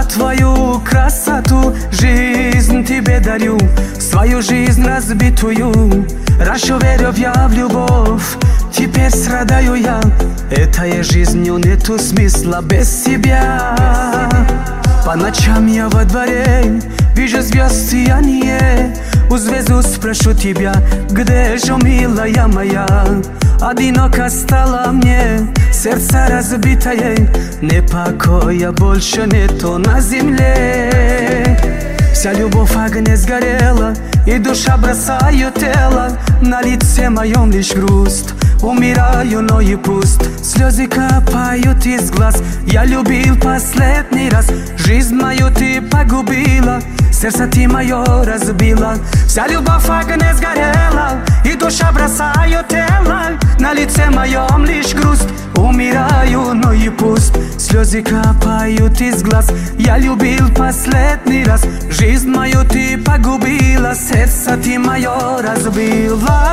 твою красоту жизнь тебе дарю, свою жизнь разбитую. Раньше верил я в любовь, теперь страдаю я. Этой жизнью нету смысла без тебя. По ночам я во дворе вижу звезд сияние. У звезду спрошу тебя, где же, милая моя? Одиноко стало мне, сердце разбитое, ни покоя больше нету на земле. Вся любовь в огне сгорела, и душа бросаю тело. На лице моем лишь грусть, умираю, но и пуст. Слезы капают из глаз, я любил последний раз. Жизнь мою ты погубила, сердце ты мое разбила. Вся любовь в огне сгорела, и душа бросаю тело. На лице моем лишь грусть, умираю, но и пуст. Слезы капают из глаз, я любил последний раз. Жизнь мою ты погубила, сердце ты мое разбила.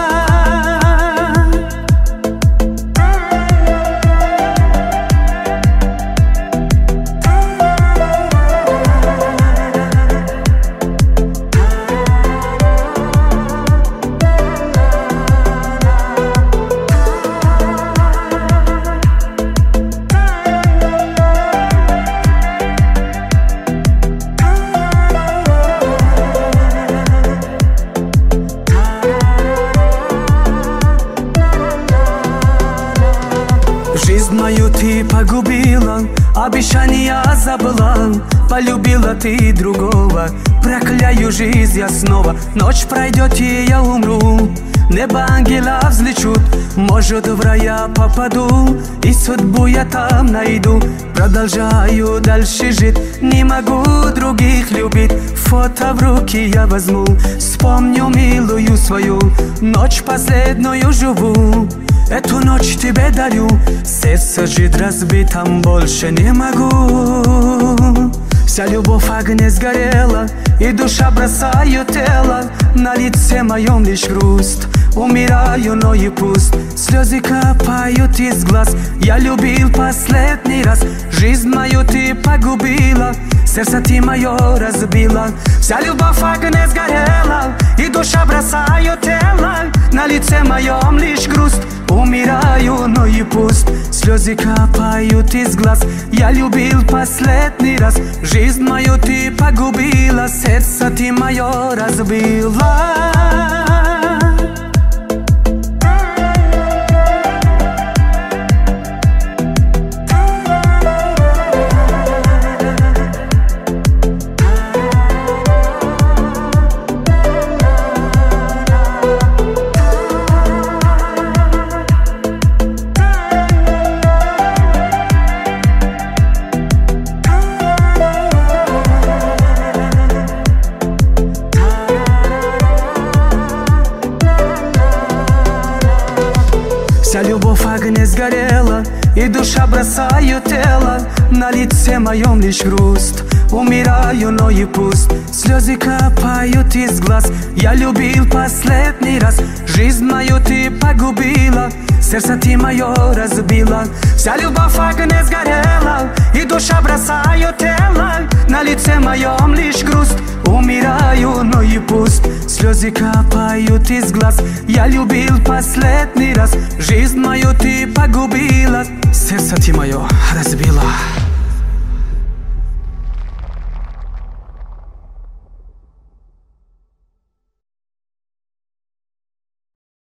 Жизнь мою ты погубила, обещания забыла. Полюбила ты другого, прокляю жизнь я снова. Ночь пройдет и я умру, небо ангела взлечут. Может в рая попаду, и судьбу я там найду. Продолжаю дальше жить, не могу других любить. Фото в руки я возьму, вспомню милую свою. Ночь последнюю живу, эту ночь тебе дарю. Сердце жить разбитым больше не могу. Вся любовь в огне сгорела, и душа бросаю тело. На лице моем лишь грусть, умираю, но и пуст. Слезы капают из глаз, я любил последний раз. Жизнь мою ты погубила, сердце ты мое разбила. Вся любовь в огне сгорела, и душа бросаю тело. На лице моем лишь грусть, умираю, но и пуст. Слезы капают из глаз, я любил последний раз. Жизнь мою ты погубила, сердце ты мое разбила. Вся любовь в огне сгорела, и душа бросаю тело. На лице моем лишь грусть, умираю, но и пуст. Слезы капают из глаз, я любил последний раз. Жизнь мою ты погубила, сердце ты мое разбила. Вся любовь в огне сгорела, и душа бросаю тело. На лице моем лишь грусть, умираю, но и пуст. Слезы капают из глаз, я любил последний раз. Жизнь мою ты погубила, сердце ты мое разбила.